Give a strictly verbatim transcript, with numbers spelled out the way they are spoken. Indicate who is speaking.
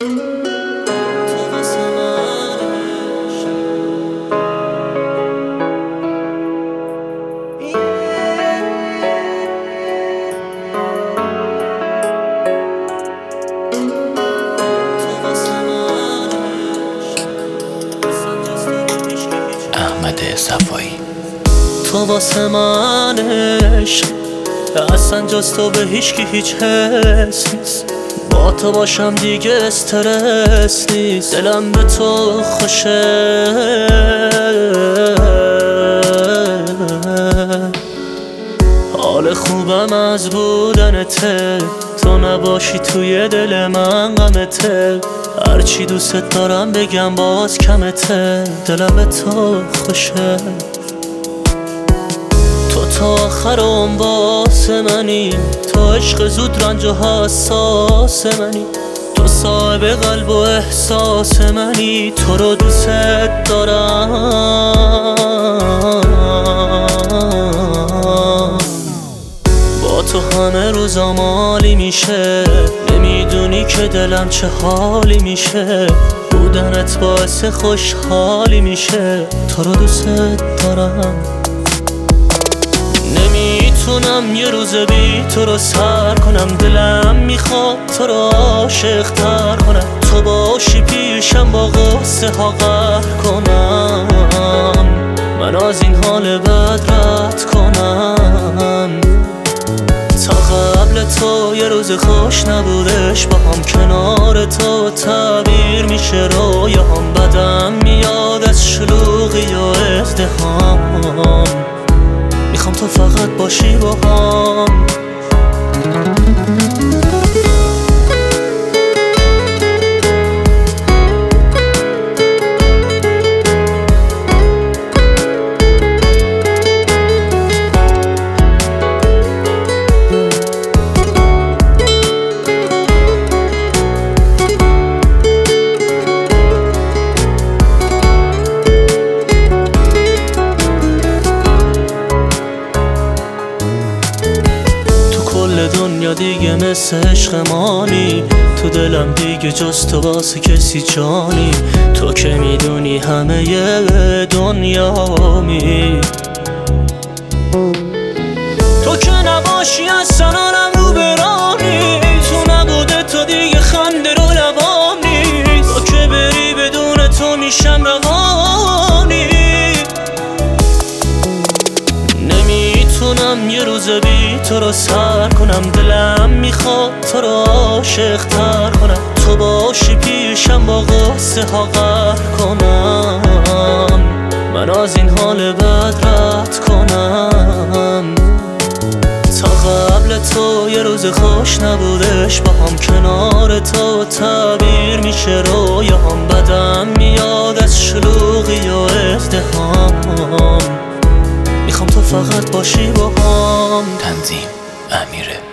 Speaker 1: صفایی تو واسه من عشق اصلا جز تو به هیچکی هیچ حس نیست. با تو باشم دیگه استرس نیست. دلم به تو خوشه، حال خوبم از بودنته. تو نباشی توی دل من غمته. هرچی دوست دارم بگم باز کمته. دلم به تو خوشه. تو تا آخر اون واسه منی. تو عشق زود رنج و حساس منی. تو صاحب قلب و احساس منی. تو رو دوست دارم. با تو همه روزام عالی میشه. نمیدونی که دلم چه حالی میشه. بودنت باعث خوشحالی میشه. تو رو دوست دارم. نمیتونم یه روز بی تو رو سر کنم. دلم میخواد تو رو عاشق تر کنم. تو باشی پیشم با غصه ها قهر کنم. من از این حال بد رد کنم. تا قبل تو یه روز خوش نبودش با هم. کنار تو تعبیر میشه رویام. بدم میاد از شلوغی و ازدحام. میخوام تو فقط باشی با هم. دنیا دیگه مثل عشق مانی. تو دلم دیگه جز تو واسه کسی جانی. تو که میدونی همه دنیامی. تو که نباشی اصلا آرم رو برانی. تو نبوده تو دیگه خنده رو لبام نیست. تو که بری بدون تو میشم روانی. نمیتونم یه روز بی تو رو سر کنم. دلم میخواد تو رو عاشق تر کنم. تو باشی پیشم با غصه ها قهر کنم. من از این حال بد رد کنم. تا قبل تو یه روز خوش نبودش با هم. کنار تو تعبیر میشه رویام. بدم میاد از شلوغی و ازدحام. میخوام تو فقط باشی با هم. تنظیم: امیره.